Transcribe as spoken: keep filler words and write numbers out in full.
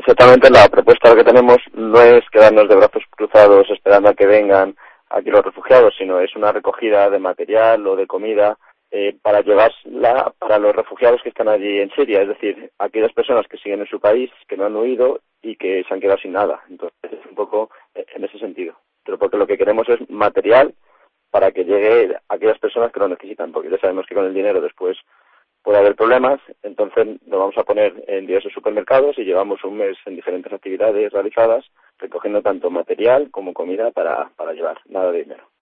Exactamente, la propuesta que tenemos no es quedarnos de brazos cruzados esperando a que vengan aquí los refugiados, sino es una recogida de material o de comida eh, para llevarla para los refugiados que están allí en Siria, es decir, aquellas personas que siguen en su país, que no han huido y que se han quedado sin nada. Entonces, es un poco eh, en ese sentido. Pero porque lo que queremos es material para que llegue a aquellas personas que lo necesitan, porque ya sabemos que con el dinero después puede haber problemas, entonces lo vamos a poner en diversos supermercados y llevamos un mes en diferentes actividades realizadas, recogiendo tanto material como comida para, para llevar, nada de dinero.